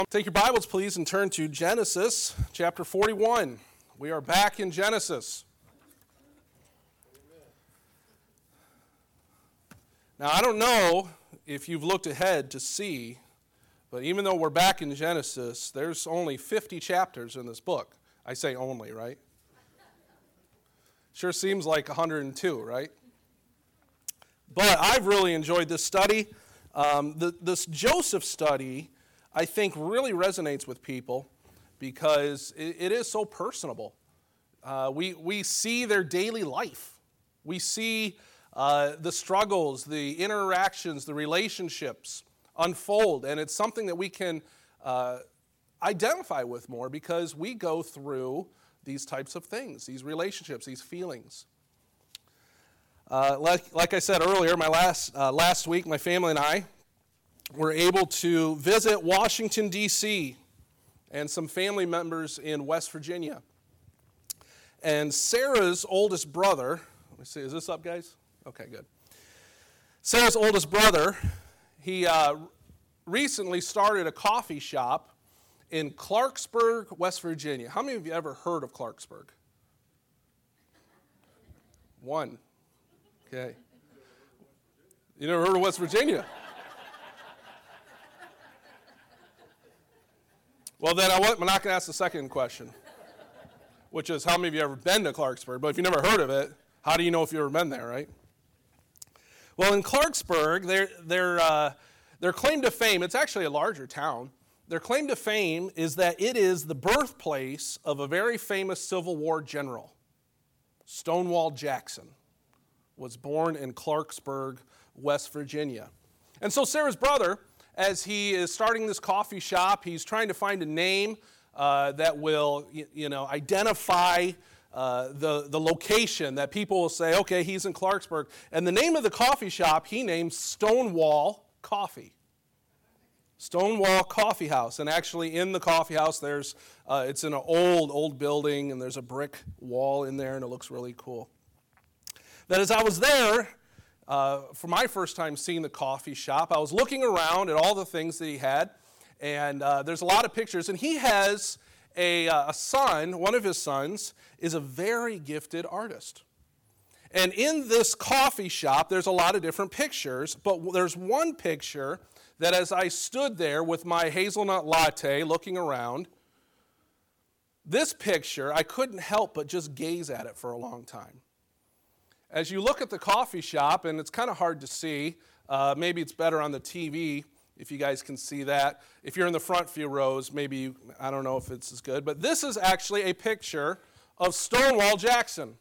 Take your Bibles, please, and turn to Genesis chapter 41. We are back in Genesis. Now, I don't know if you've looked ahead to see, but even though we're back in Genesis, there's only 50 chapters in this book. I say only, right? Sure seems like 102, right? But I've really enjoyed this study. This Joseph study, I think, really resonates with people because it is so personable. We see their daily life. We see the struggles, the interactions, the relationships unfold, and it's something that we can identify with more because we go through these types of things, these relationships, these feelings. Like I said earlier, my last week, my family and I were able to visit Washington, D.C., and some family members in West Virginia. And Sarah's oldest brother, let me see, is this up, guys? Okay, good. Sarah's oldest brother, he recently started a coffee shop in Clarksburg, West Virginia. How many of you ever heard of Clarksburg? One. Okay. You never heard of West Virginia? Well, then I'm not going to ask the second question, which is how many of you ever been to Clarksburg? But if you never heard of it, how do you know if you've ever been there, right? Well, in Clarksburg, their claim to fame, it's actually a larger town. Their claim to fame is that it is the birthplace of a very famous Civil War general. Stonewall Jackson was born in Clarksburg, West Virginia. And so Sarah's brother, as he is starting this coffee shop, he's trying to find a name that will, identify the location that people will say, okay, he's in Clarksburg. And the name of the coffee shop he named Stonewall Coffee. Stonewall Coffee House. And actually in the coffee house, it's in an old building, and there's a brick wall in there, and it looks really cool. That as I was there, for my first time seeing the coffee shop, I was looking around at all the things that he had, and there's a lot of pictures. And he has a son, one of his sons, is a very gifted artist. And in this coffee shop, there's a lot of different pictures, but there's one picture that as I stood there with my hazelnut latte looking around, this picture, I couldn't help but just gaze at it for a long time. As you look at the coffee shop, and it's kind of hard to see, maybe it's better on the TV if you guys can see that. If you're in the front few rows, maybe, I don't know if it's as good, but this is actually a picture of Stonewall Jackson.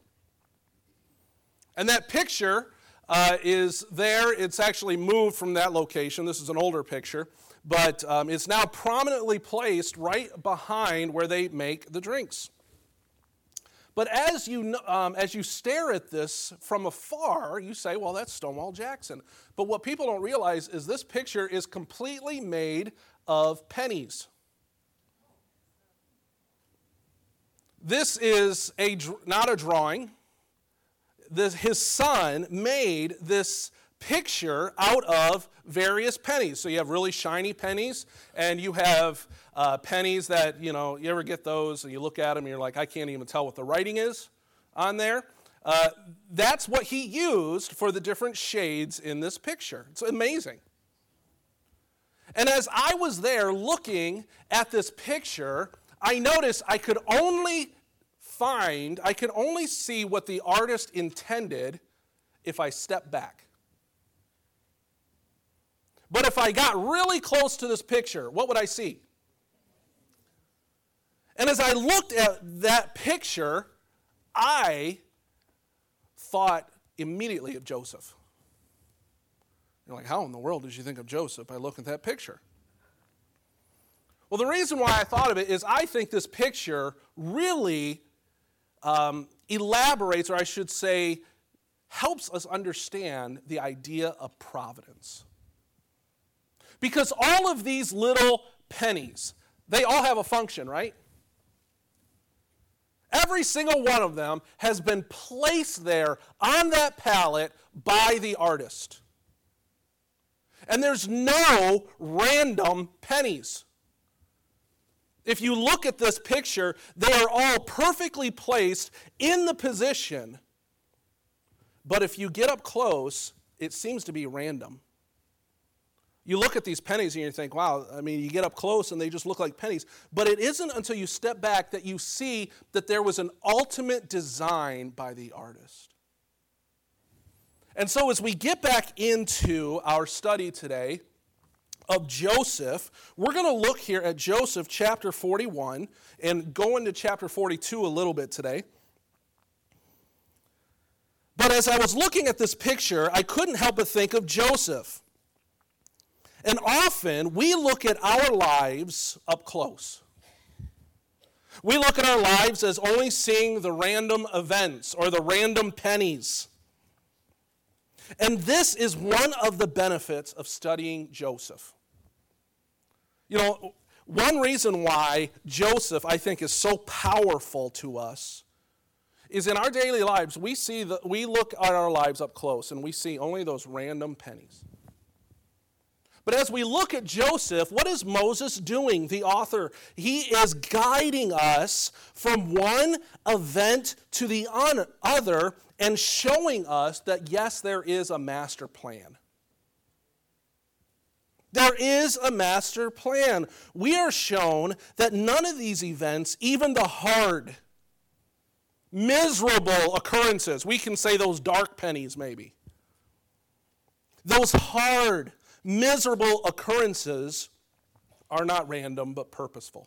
And that picture is there. It's actually moved from that location. This is an older picture, but it's now prominently placed right behind where they make the drinks. But as you stare at this from afar, you say, well, that's Stonewall Jackson. But what people don't realize is this picture is completely made of pennies. This is not a drawing. His son made this picture out of various pennies. So you have really shiny pennies, and you have pennies that, you ever get those, and you look at them, and you're like, I can't even tell what the writing is on there. That's what he used for the different shades in this picture. It's amazing. And as I was there looking at this picture, I noticed I could only see what the artist intended if I stepped back. But if I got really close to this picture, what would I see? And as I looked at that picture, I thought immediately of Joseph. You're like, how in the world did you think of Joseph by looking at that picture? Well, the reason why I thought of it is I think this picture really elaborates, or I should say, helps us understand the idea of providence. Because all of these little pennies, they all have a function, right? Every single one of them has been placed there on that pallet by the artist. And there's no random pennies. If you look at this picture, they are all perfectly placed in the position. But if you get up close, it seems to be random. You look at these pennies and you think, wow, I mean, you get up close and they just look like pennies. But it isn't until you step back that you see that there was an ultimate design by the artist. And so as we get back into our study today of Joseph, we're going to look here at Joseph chapter 41 and go into chapter 42 a little bit today. But as I was looking at this picture, I couldn't help but think of Joseph. And often we look at our lives up close. We look at our lives as only seeing the random events or the random pennies. And this is one of the benefits of studying Joseph. You know, one reason why Joseph, I think, is so powerful to us is in our daily lives, we look at our lives up close and we see only those random pennies. But as we look at Joseph, what is Moses doing, the author? He is guiding us from one event to the other and showing us that, yes, there is a master plan. There is a master plan. We are shown that none of these events, even the hard, miserable occurrences, we can say those dark pennies maybe, those hard, miserable occurrences are not random but purposeful.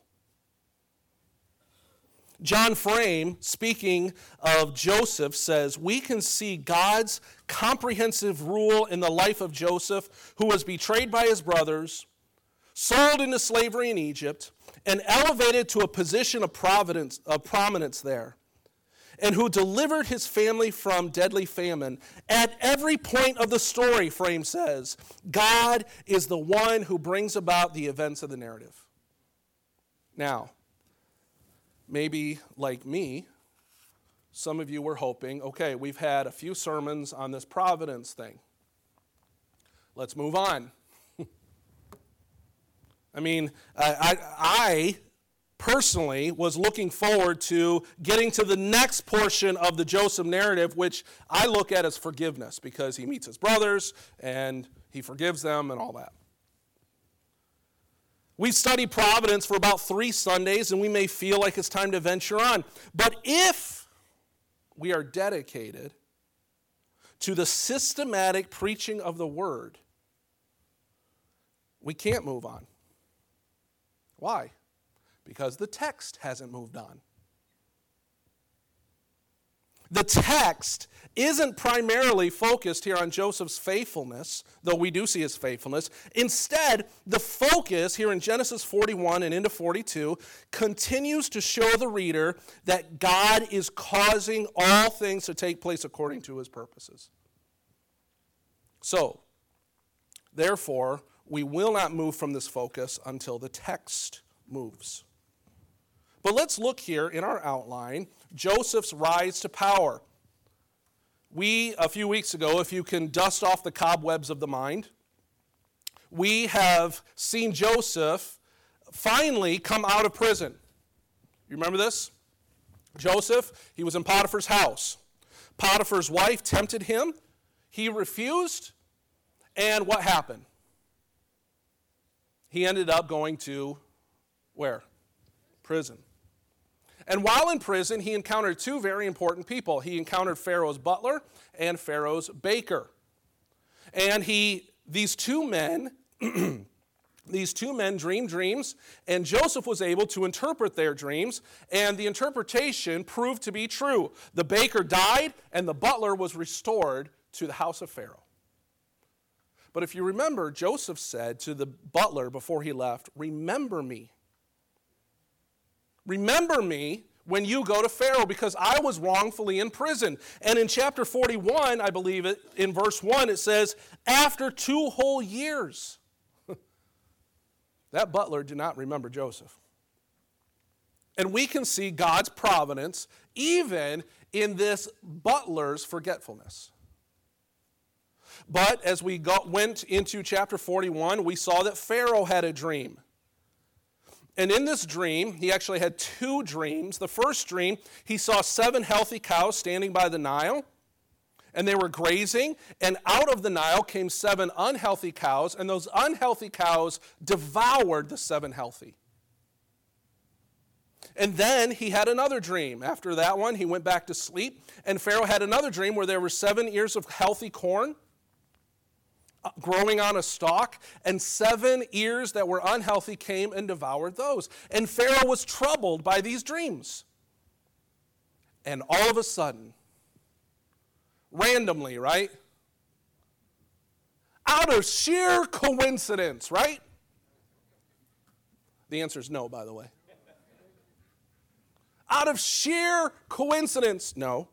John Frame, speaking of Joseph, says, we can see God's comprehensive rule in the life of Joseph, who was betrayed by his brothers, sold into slavery in Egypt, and elevated to a position of prominence there, and who delivered his family from deadly famine. At every point of the story, Frame says, God is the one who brings about the events of the narrative. Now, maybe like me, some of you were hoping, okay, we've had a few sermons on this providence thing. Let's move on. I mean, I personally was looking forward to getting to the next portion of the Joseph narrative, which I look at as forgiveness, because he meets his brothers and he forgives them and all that. We've studied providence for about 3 Sundays, and we may feel like it's time to venture on. But if we are dedicated to the systematic preaching of the word, we can't move on. Why? Because the text hasn't moved on. The text isn't primarily focused here on Joseph's faithfulness, though we do see his faithfulness. Instead, the focus here in Genesis 41 and into 42 continues to show the reader that God is causing all things to take place according to his purposes. So, therefore, we will not move from this focus until the text moves. But let's look here in our outline, Joseph's rise to power. A few weeks ago, if you can dust off the cobwebs of the mind, we have seen Joseph finally come out of prison. You remember this? Joseph, he was in Potiphar's house. Potiphar's wife tempted him. He refused. And what happened? He ended up going to where? Prison. And while in prison, he encountered 2 very important people. He encountered Pharaoh's butler and Pharaoh's baker. And these two men dreamed dreams, and Joseph was able to interpret their dreams, and the interpretation proved to be true. The baker died, and the butler was restored to the house of Pharaoh. But if you remember, Joseph said to the butler before he left, "Remember me. Remember me when you go to Pharaoh, because I was wrongfully in prison." And in chapter 41, I believe it, in verse 1, it says, after 2 whole years. That butler did not remember Joseph. And we can see God's providence even in this butler's forgetfulness. But as we went into chapter 41, we saw that Pharaoh had a dream. And in this dream, he actually had two dreams. The first dream, he saw 7 healthy cows standing by the Nile, and they were grazing, and out of the Nile came 7 unhealthy cows, and those unhealthy cows devoured the 7 healthy. And then he had another dream. After that one, he went back to sleep, and Pharaoh had another dream where there were 7 ears of healthy corn growing on a stalk, and 7 ears that were unhealthy came and devoured those. And Pharaoh was troubled by these dreams. And all of a sudden, randomly, right? Out of sheer coincidence, right? The answer is no, by the way. Out of sheer coincidence, no.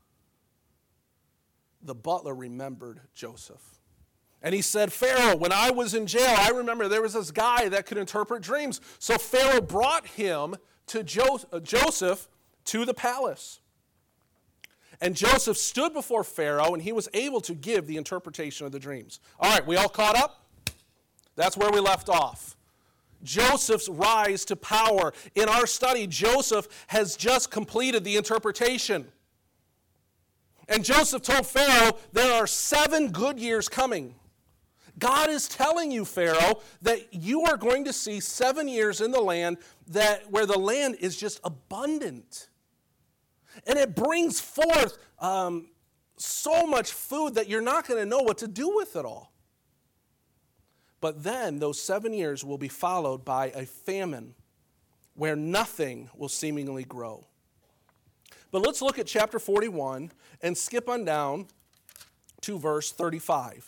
The butler remembered Joseph. And he said, Pharaoh, when I was in jail, I remember there was this guy that could interpret dreams. So Pharaoh brought him to Joseph to the palace. And Joseph stood before Pharaoh, and he was able to give the interpretation of the dreams. All right, we all caught up? That's where we left off. Joseph's rise to power. In our study, Joseph has just completed the interpretation. And Joseph told Pharaoh, there are 7 good years coming. God is telling you, Pharaoh, that you are going to see 7 years in the land where the land is just abundant. And it brings forth so much food that you're not going to know what to do with it all. But then those 7 years will be followed by a famine where nothing will seemingly grow. But let's look at chapter 41 and skip on down to verse 35.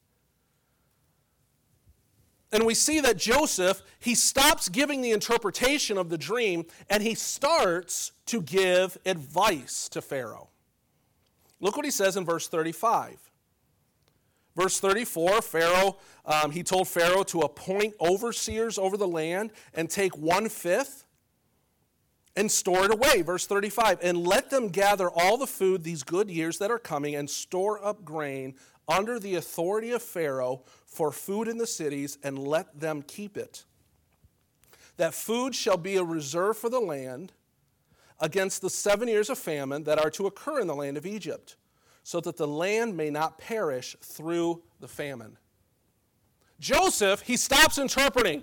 And we see that Joseph, he stops giving the interpretation of the dream, and he starts to give advice to Pharaoh. Look what he says in verse 35. Verse 34, he told Pharaoh to appoint overseers over the land and take 1/5 and store it away. Verse 35, and let them gather all the food these good years that are coming and store up grain under the authority of Pharaoh for food in the cities, and let them keep it. That food shall be a reserve for the land against the 7 years of famine that are to occur in the land of Egypt, so that the land may not perish through the famine. Joseph, he stops interpreting.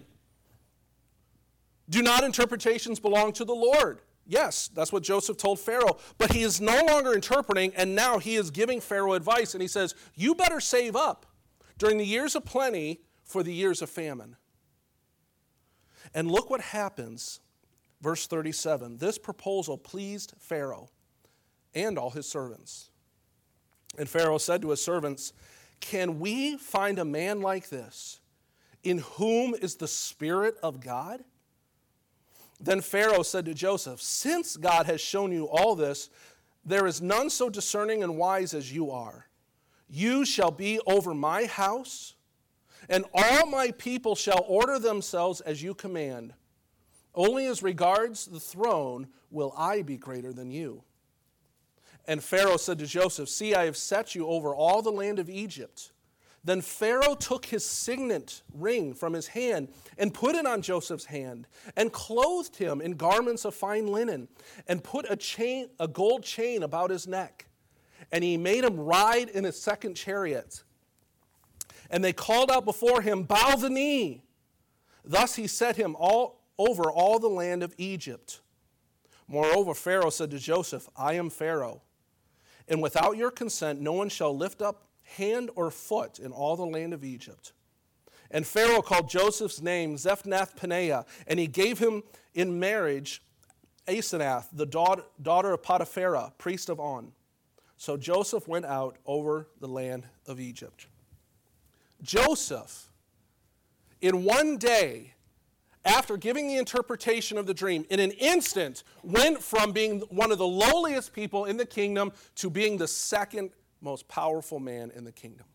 Do not interpretations belong to the Lord? Yes, that's what Joseph told Pharaoh. But he is no longer interpreting, and now he is giving Pharaoh advice, and he says, you better save up during the years of plenty for the years of famine. And look what happens, verse 37. This proposal pleased Pharaoh and all his servants. And Pharaoh said to his servants, can we find a man like this, in whom is the Spirit of God? Then Pharaoh said to Joseph, since God has shown you all this, there is none so discerning and wise as you are. You shall be over my house, and all my people shall order themselves as you command. Only as regards the throne will I be greater than you. And Pharaoh said to Joseph, see, I have set you over all the land of Egypt. Then Pharaoh took his signet ring from his hand and put it on Joseph's hand and clothed him in garments of fine linen and put a gold chain about his neck. And he made him ride in his second chariot. And they called out before him, bow the knee. Thus he set him over all the land of Egypt. Moreover, Pharaoh said to Joseph, I am Pharaoh, and without your consent no one shall lift up hand or foot in all the land of Egypt. And Pharaoh called Joseph's name Zephnath-Paneah, and he gave him in marriage Asenath, the daughter of Potiphera, priest of On. So Joseph went out over the land of Egypt. Joseph, in one day, after giving the interpretation of the dream, in an instant, went from being one of the lowliest people in the kingdom to being the second most powerful man in the kingdom.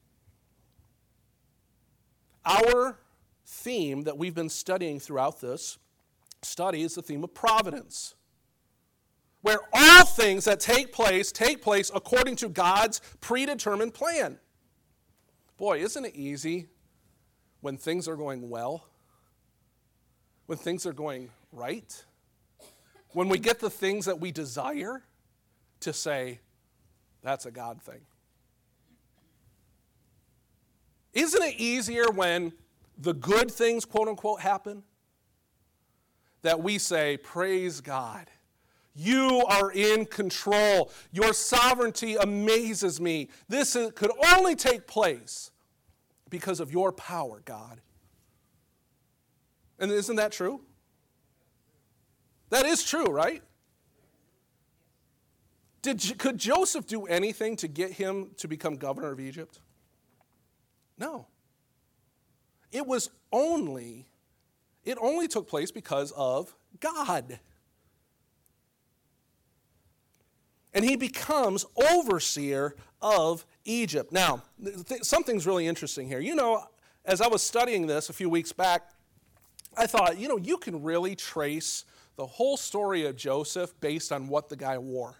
Our theme that we've been studying throughout this study is the theme of providence, where all things that take place according to God's predetermined plan. Boy, isn't it easy when things are going well? when things are going right, when we get the things that we desire, to say, that's a God thing. Isn't it easier when the good things, quote unquote, happen, that we say, praise God. You are in control. Your sovereignty amazes me. This could only take place because of your power, God. And isn't that true? That is true, right? Could Joseph do anything to get him to become governor of Egypt? No. It only took place because of God. And he becomes overseer of Egypt. Now, something's really interesting here. You know, as I was studying this a few weeks back, I thought, you can really trace the whole story of Joseph based on what the guy wore.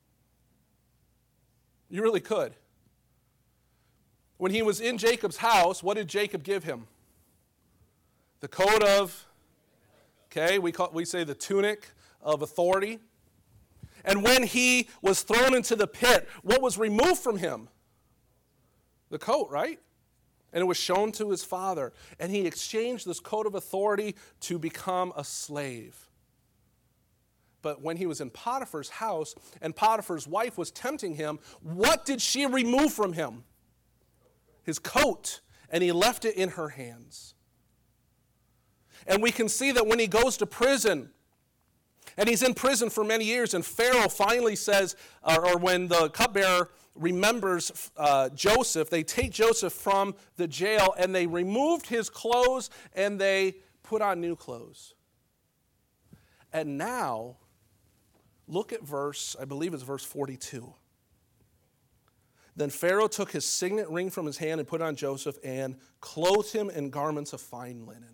You really could. When he was in Jacob's house, what did Jacob give him? The coat of, we say the tunic of authority. And when he was thrown into the pit, what was removed from him? The coat, right? And it was shown to his father. And he exchanged this coat of authority to become a slave. But when he was in Potiphar's house and Potiphar's wife was tempting him, what did she remove from him? His coat. And he left it in her hands. And we can see that when he goes to prison, and he's in prison for many years, and Pharaoh finally says, or when the cupbearer remembers Joseph, they take Joseph from the jail, and they removed his clothes, and they put on new clothes. And now, look at I believe it's verse 42. Then Pharaoh took his signet ring from his hand and put it on Joseph and clothed him in garments of fine linen.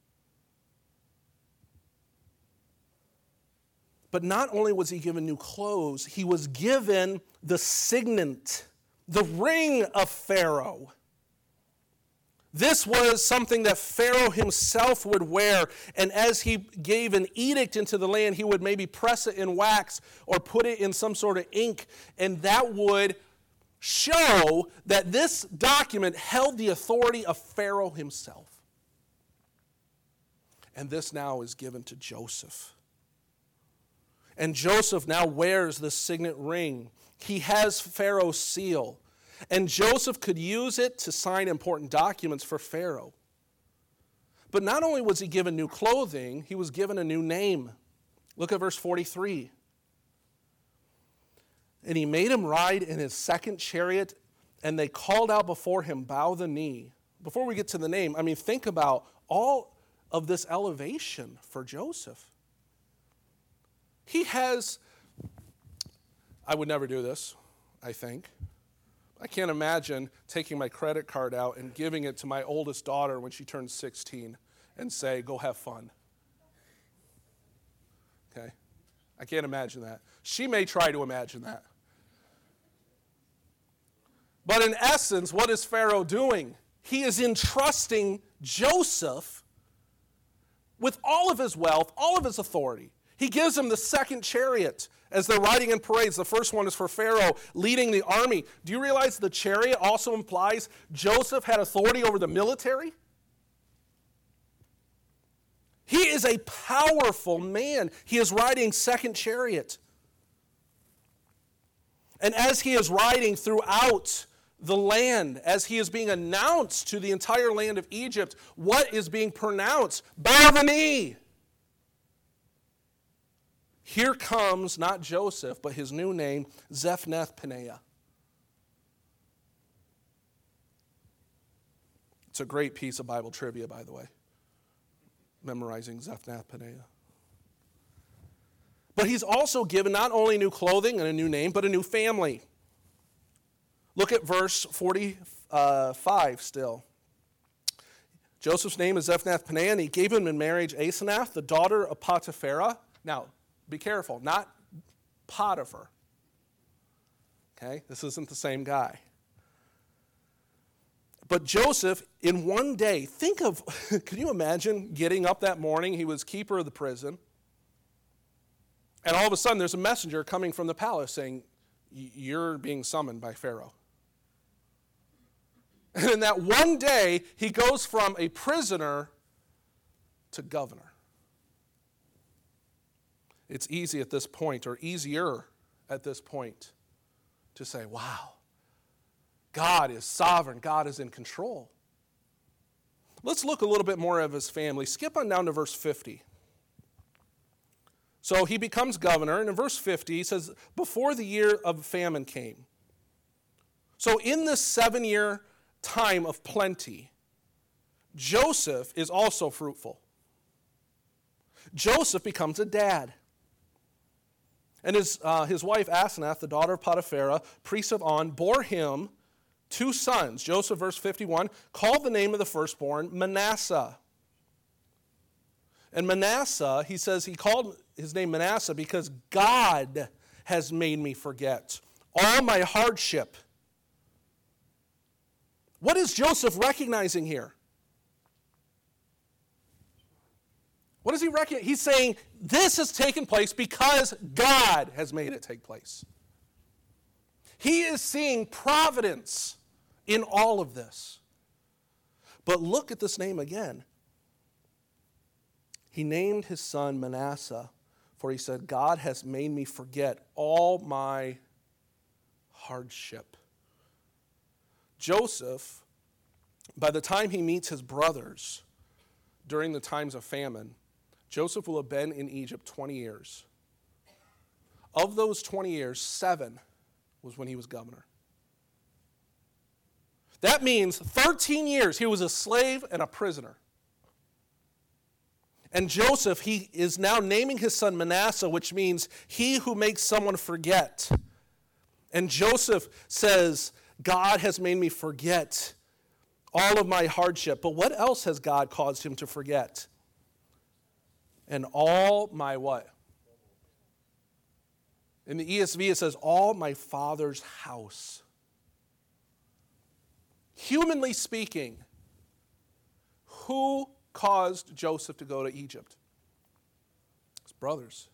But not only was he given new clothes, he was given the signet, the ring of Pharaoh. This was something that Pharaoh himself would wear, and as he gave an edict into the land, he would maybe press it in wax or put it in some sort of ink, and that would show that this document held the authority of Pharaoh himself. And this now is given to Joseph. And Joseph now wears this signet ring. He has Pharaoh's seal. And Joseph could use it to sign important documents for Pharaoh. But not only was he given new clothing, he was given a new name. Look at verse 43. And he made him ride in his second chariot, and they called out before him, bow the knee. Before we get to the name, think about all of this elevation for Joseph. He has, I would never do this, I think. I can't imagine taking my credit card out and giving it to my oldest daughter when she turns 16 and say, go have fun. Okay? I can't imagine that. She may try to imagine that. But in essence, what is Pharaoh doing? He is entrusting Joseph with all of his wealth, all of his authority. He gives him the second chariot as they're riding in parades. The first one is for Pharaoh leading the army. Do you realize the chariot also implies Joseph had authority over the military? He is a powerful man. He is riding second chariot. And as he is riding throughout the land, as he is being announced to the entire land of Egypt, what is being pronounced? Bow the knee. Here comes not Joseph, but his new name, Zephnath-Paneah. It's a great piece of Bible trivia, by the way, memorizing Zephnath-Paneah. But he's also given not only new clothing and a new name, but a new family. Look at verse 45 still. Joseph's name is Zephnath-Paneah, and he gave him in marriage Asenath, the daughter of Potiphera. Now, be careful, not Potiphar. Okay, this isn't the same guy. But Joseph, in one day, can you imagine getting up that morning? He was keeper of the prison. And all of a sudden, there's a messenger coming from the palace saying, you're being summoned by Pharaoh. And in that one day, he goes from a prisoner to governor. It's easy at this point, or easier at this point, to say, wow, God is sovereign, God is in control. Let's look a little bit more of his family. Skip on down to verse 50. So he becomes governor, and in verse 50, he says, before the year of famine came. So in this 7-year time of plenty, Joseph is also fruitful. Joseph becomes a dad. And his wife Asenath, the daughter of Potiphera, priest of On, bore him 2 sons. Joseph, verse 51, called the name of the firstborn Manasseh. And Manasseh, he says he called his name Manasseh because God has made me forget all my hardship. What is Joseph recognizing here? What does he recognize? He's saying this has taken place because God has made it take place. He is seeing providence in all of this. But look at this name again. He named his son Manasseh, for he said, God has made me forget all my hardship. Joseph, by the time he meets his brothers during the times of famine, Joseph will have been in Egypt 20 years. Of those 20 years, 7 was when he was governor. That means 13 years he was a slave and a prisoner. And Joseph, he is now naming his son Manasseh, which means he who makes someone forget. And Joseph says, God has made me forget all of my hardship. But what else has God caused him to forget? And all my what? In the ESV it says, all my father's house. Humanly speaking, who caused Joseph to go to Egypt? His brothers.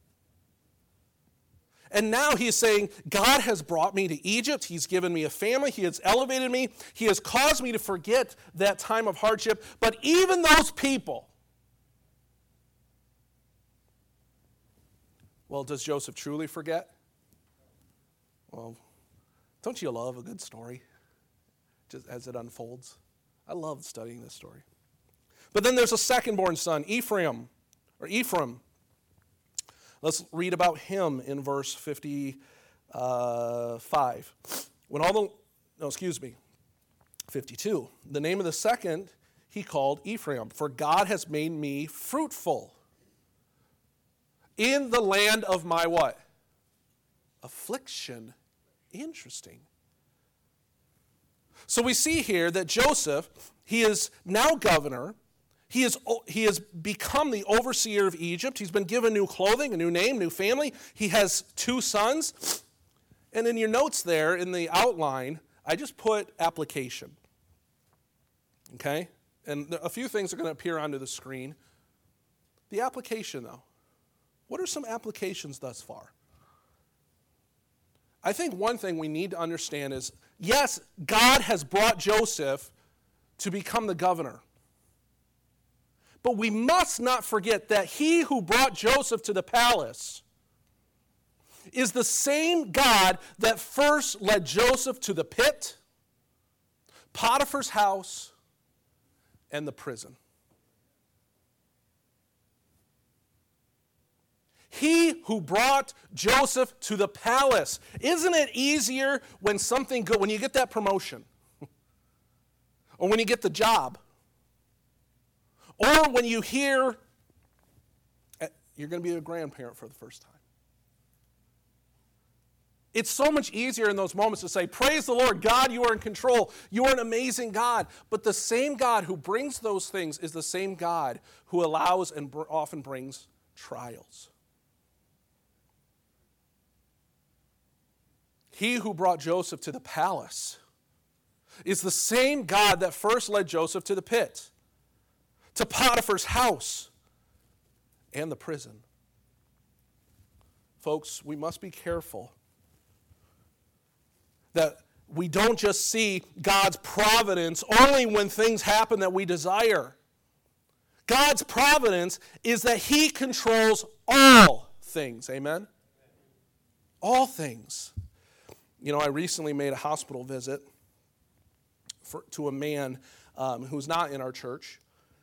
And now he's saying, God has brought me to Egypt. He's given me a family. He has elevated me. He has caused me to forget that time of hardship. But even those people, well, does Joseph truly forget? Well, don't you love a good story just as it unfolds? I love studying this story. But then there's a second-born son, Ephraim. Let's read about him in verse 55. 52. The name of the second he called Ephraim, for God has made me fruitful in the land of my what? Affliction. Interesting. So we see here that Joseph, he is now governor. He has become the overseer of Egypt. He's been given new clothing, a new name, new family. He has 2 sons. And in your notes there, in the outline, I just put application. Okay? And a few things are going to appear onto the screen. The application, though. What are some applications thus far? I think one thing we need to understand is, yes, God has brought Joseph to become the governor. But we must not forget that he who brought Joseph to the palace is the same God that first led Joseph to the pit, Potiphar's house, and the prison. He who brought Joseph to the palace. Isn't it easier when something good, when you get that promotion, or when you get the job, or when you hear you're going to be a grandparent for the first time? It's so much easier in those moments to say, praise the Lord, God, you are in control. You are an amazing God. But the same God who brings those things is the same God who allows and often brings trials. He who brought Joseph to the palace is the same God that first led Joseph to the pit, to Potiphar's house, and the prison. Folks, we must be careful that we don't just see God's providence only when things happen that we desire. God's providence is that He controls all things. Amen? All things. You know, I recently made a hospital visit to a man who's not in our church.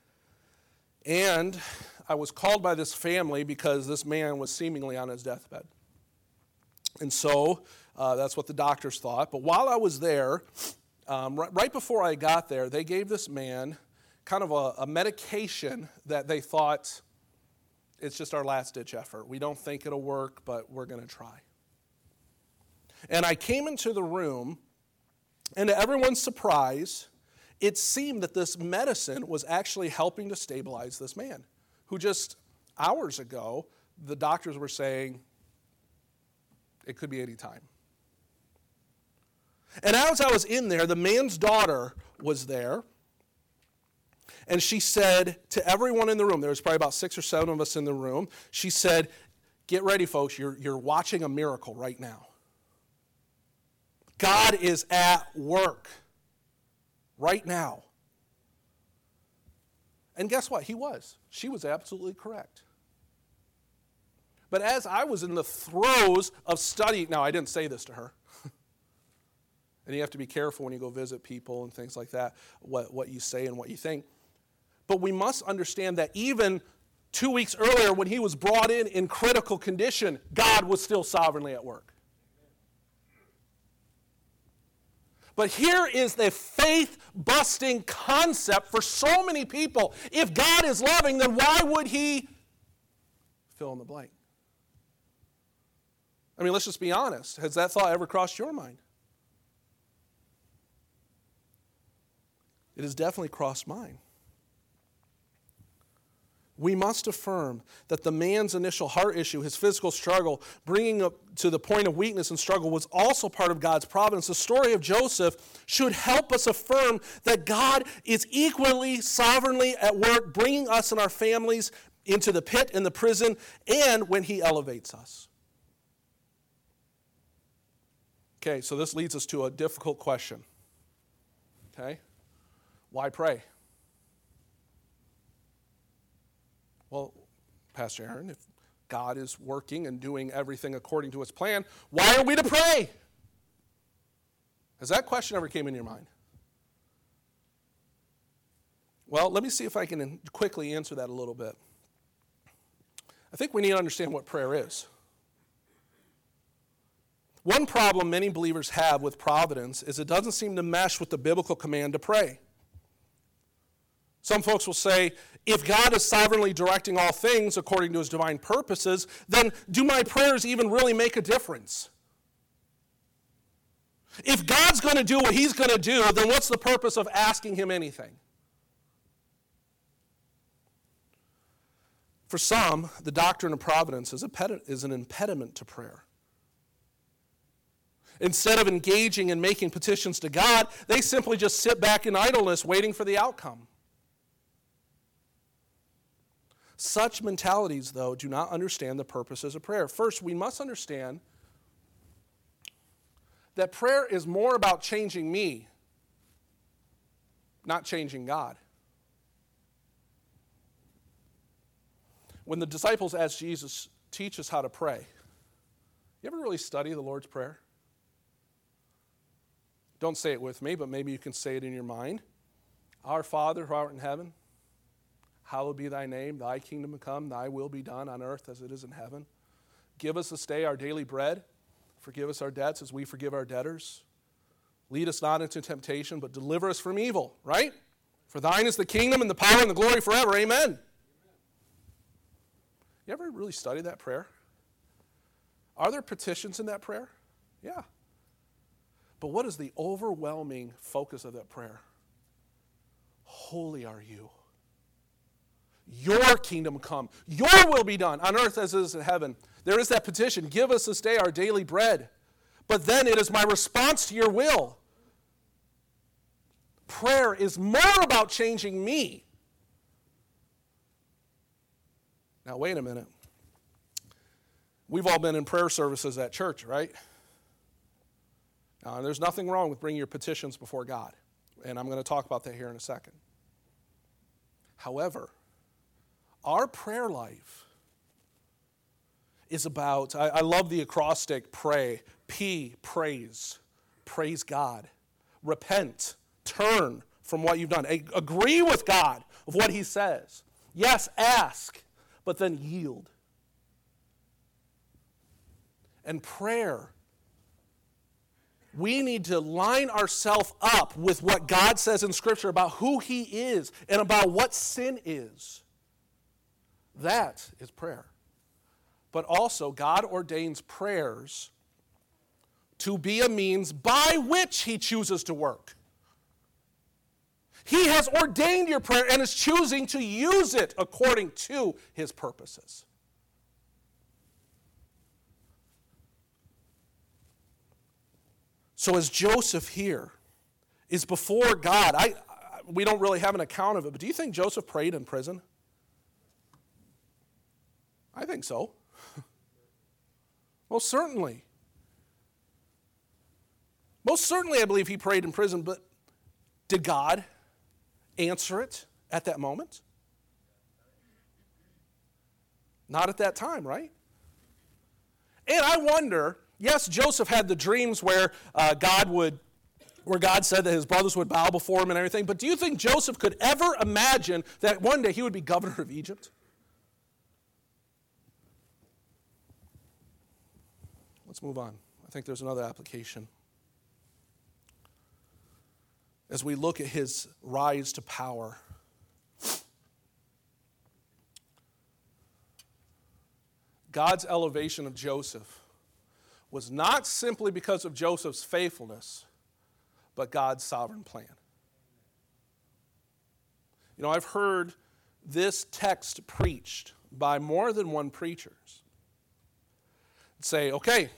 And I was called by this family because this man was seemingly on his deathbed. And so that's what the doctors thought. But while I was there, right before I got there, they gave this man kind of a medication that they thought, it's just our last-ditch effort. We don't think it'll work, but we're going to try. And I came into the room, and to everyone's surprise, it seemed that this medicine was actually helping to stabilize this man, who just hours ago, the doctors were saying, it could be any time. And as I was in there, the man's daughter was there, and she said to everyone in the room, there was probably about 6 or 7 of us in the room, she said, get ready, folks, you're watching a miracle right now. God is at work right now. And guess what? He was. She was absolutely correct. But as I was in the throes of study, now I didn't say this to her. And you have to be careful when you go visit people and things like that, what you say and what you think. But we must understand that even 2 weeks earlier when he was brought in critical condition, God was still sovereignly at work. But here is the faith-busting concept for so many people. If God is loving, then why would He fill in the blank? I mean, let's just be honest. Has that thought ever crossed your mind? It has definitely crossed mine. We must affirm that the man's initial heart issue, his physical struggle, bringing up to the point of weakness and struggle, was also part of God's providence. The story of Joseph should help us affirm that God is equally sovereignly at work, bringing us and our families into the pit and the prison, and when He elevates us. Okay, so this leads us to a difficult question. Okay? Why pray? Well, Pastor Aaron, if God is working and doing everything according to His plan, why are we to pray? Has that question ever came in your mind? Well, let me see if I can quickly answer that a little bit. I think we need to understand what prayer is. One problem many believers have with providence is it doesn't seem to mesh with the biblical command to pray. Some folks will say, if God is sovereignly directing all things according to His divine purposes, then do my prayers even really make a difference? If God's going to do what He's going to do, then what's the purpose of asking Him anything? For some, the doctrine of providence is an impediment to prayer. Instead of engaging and making petitions to God, they simply just sit back in idleness waiting for the outcome. Such mentalities, though, do not understand the purposes of prayer. First, we must understand that prayer is more about changing me, not changing God. When the disciples asked Jesus, teach us how to pray, you ever really study the Lord's Prayer? Don't say it with me, but maybe you can say it in your mind. Our Father who art in heaven, hallowed be thy name, thy kingdom come, thy will be done on earth as it is in heaven. Give us this day our daily bread. Forgive us our debts as we forgive our debtors. Lead us not into temptation, but deliver us from evil, right? For thine is the kingdom and the power and the glory forever. Amen. You ever really study that prayer? Are there petitions in that prayer? Yeah. But what is the overwhelming focus of that prayer? Holy are you. Your kingdom come. Your will be done on earth as it is in heaven. There is that petition. Give us this day our daily bread. But then it is my response to your will. prayer is more about changing me. Now, wait a minute. We've all been in prayer services at church, right? Now, there's nothing wrong with bringing your petitions before God, and I'm going to talk about that here in a second. However, our prayer life is about, I love the acrostic pray, P, praise God, repent, turn from what you've done, agree with God of what he says. Yes, ask, but then yield. And prayer, we need to line ourselves up with what God says in Scripture about who he is and about what sin is. That is prayer. But also, God ordains prayers to be a means by which he chooses to work. He has ordained your prayer and is choosing to use it according to his purposes. So as Joseph here is before God, we don't really have an account of it, but do you think Joseph prayed in prison? I think so. Most certainly. Most certainly I believe he prayed in prison, but did God answer it at that moment? Not at that time, right? And I wonder, yes, Joseph had the dreams where God said that his brothers would bow before him and everything, but do you think Joseph could ever imagine that one day he would be governor of Egypt? Let's move on. I think there's another application. As we look at his rise to power, God's elevation of Joseph was not simply because of Joseph's faithfulness, but God's sovereign plan. You know, I've heard this text preached by more than one preacher. Say, okay,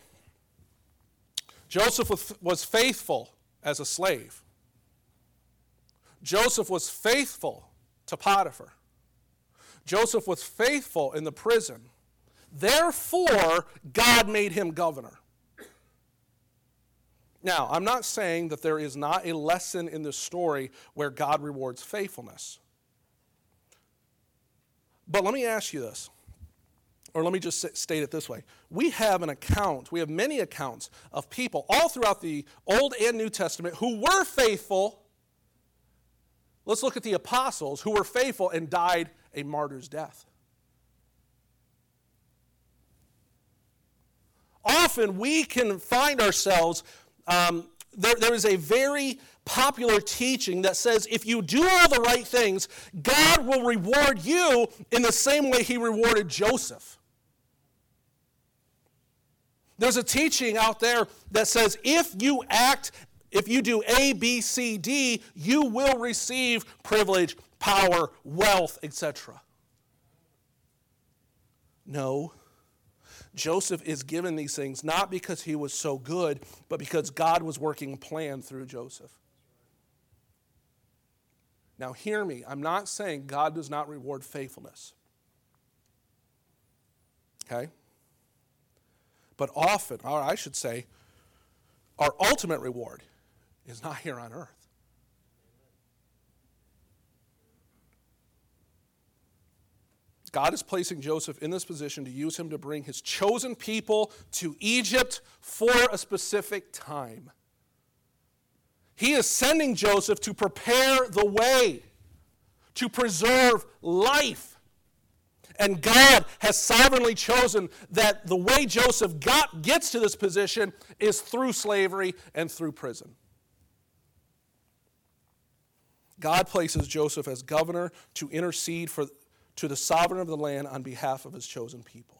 Joseph was faithful as a slave. Joseph was faithful to Potiphar. Joseph was faithful in the prison. Therefore, God made him governor. Now, I'm not saying that there is not a lesson in this story where God rewards faithfulness. But let me ask you this, or let me just state it this way. We have many accounts of people all throughout the Old and New Testament who were faithful. Let's look at the apostles who were faithful and died a martyr's death. Often we can find ourselves, there is a very popular teaching that says if you do all the right things, God will reward you in the same way he rewarded Joseph. There's a teaching out there that says if you do A, B, C, D, you will receive privilege, power, wealth, etc. No. Joseph is given these things not because he was so good, but because God was working a plan through Joseph. Now hear me, I'm not saying God does not reward faithfulness. Okay? But often, or I should say, our ultimate reward is not here on earth. God is placing Joseph in this position to use him to bring his chosen people to Egypt for a specific time. He is sending Joseph to prepare the way, to preserve life. And God has sovereignly chosen that the way Joseph gets to this position is through slavery and through prison. God places Joseph as governor to intercede to the sovereign of the land on behalf of his chosen people.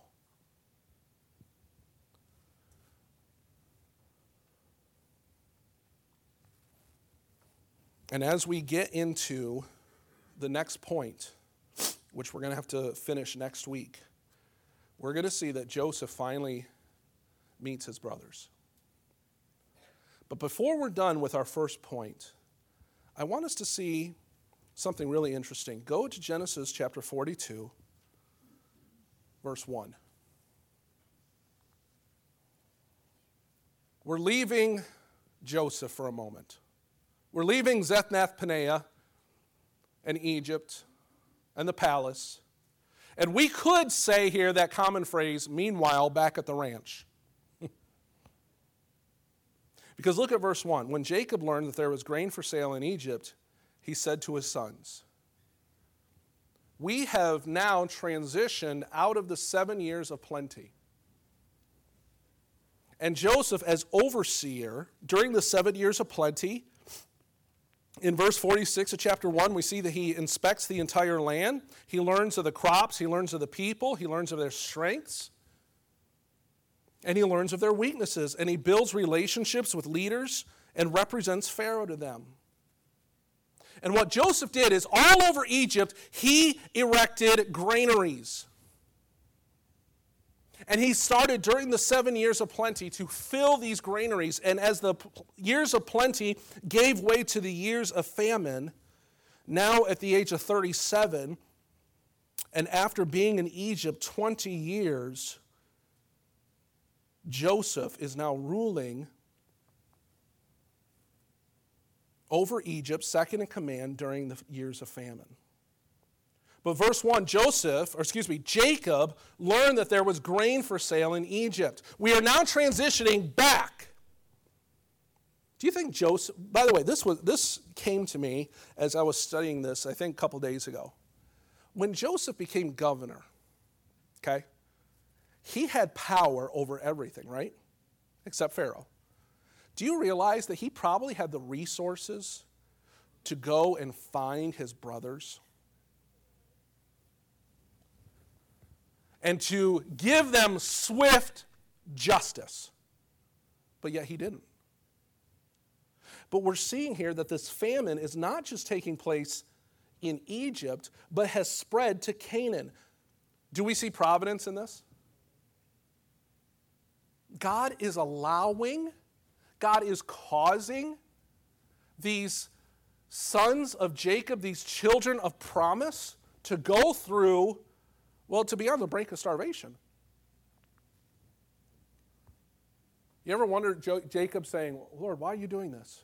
And as we get into the next point, which we're going to have to finish next week, we're going to see that Joseph finally meets his brothers. But before we're done with our first point, I want us to see something really interesting. Go to Genesis chapter 42, verse 1. We're leaving Joseph for a moment. We're leaving Zethnath-Paneah and Egypt and the palace. And we could say here that common phrase, meanwhile, back at the ranch. Because look at verse 1. When Jacob learned that there was grain for sale in Egypt, he said to his sons, we have now transitioned out of the 7 years of plenty. And Joseph, as overseer, during the 7 years of plenty, in verse 46 of chapter 1, we see that he inspects the entire land. He learns of the crops. He learns of the people. He learns of their strengths. And he learns of their weaknesses. And he builds relationships with leaders and represents Pharaoh to them. And what Joseph did is all over Egypt, he erected granaries. And he started during the 7 years of plenty to fill these granaries. And as the years of plenty gave way to the years of famine, now at the age of 37, and after being in Egypt 20 years, Joseph is now ruling over Egypt, second in command during the years of famine. But verse 1, Jacob learned that there was grain for sale in Egypt. We are now transitioning back. Do you think Joseph, by the way, this came to me as I was studying this, I think a couple days ago. When Joseph became governor, okay, he had power over everything, right? Except Pharaoh. Do you realize that he probably had the resources to go and find his brothers and to give them swift justice? But yet he didn't. But we're seeing here that this famine is not just taking place in Egypt, but has spread to Canaan. Do we see providence in this? God is allowing, God is causing these sons of Jacob, these children of promise, to go through, well, to be on the brink of starvation. You ever wonder Jacob saying, Lord, why are you doing this?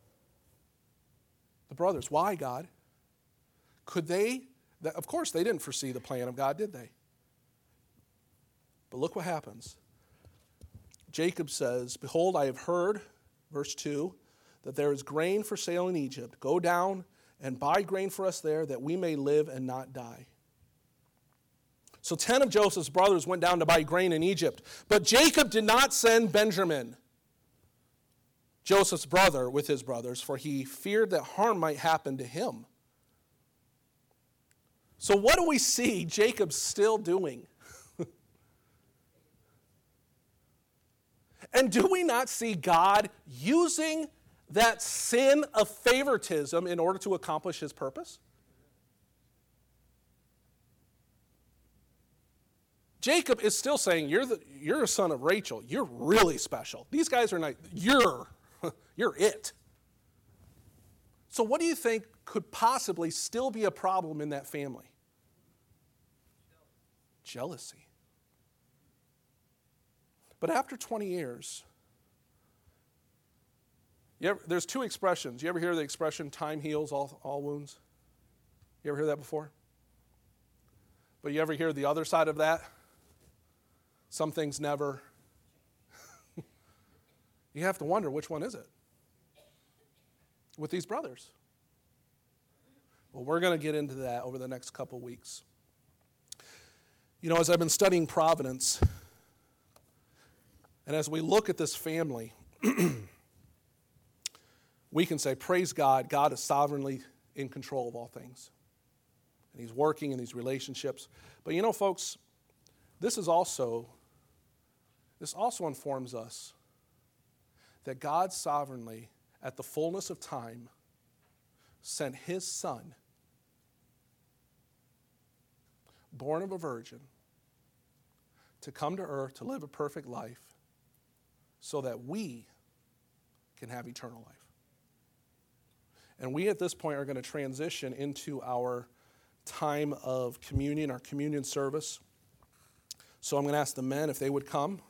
The brothers, why, God? Could they? Of course, they didn't foresee the plan of God, did they? But look what happens. Jacob says, behold, I have heard, verse 2, that there is grain for sale in Egypt. Go down and buy grain for us there, that we may live and not die. So 10 of Joseph's brothers went down to buy grain in Egypt. But Jacob did not send Benjamin, Joseph's brother, with his brothers, for he feared that harm might happen to him. So what do we see Jacob still doing? And do we not see God using that sin of favoritism in order to accomplish his purpose? Jacob is still saying, you're a son of Rachel. You're really special. These guys are not, you're it. So what do you think could possibly still be a problem in that family? Jealousy. But after 20 years, there's two expressions. You ever hear the expression, time heals all wounds? You ever hear that before? But you ever hear the other side of that? Some things never. You have to wonder, which one is it? With these brothers. Well, we're going to get into that over the next couple weeks. You know, as I've been studying Providence, and as we look at this family, we can say, praise God, God is sovereignly in control of all things. And he's working in these relationships. But you know, folks, this also informs us that God sovereignly, at the fullness of time, sent his son, born of a virgin, to come to earth to live a perfect life so that we can have eternal life. And we at this point are going to transition into our time of communion, our communion service. So I'm going to ask the men if they would come.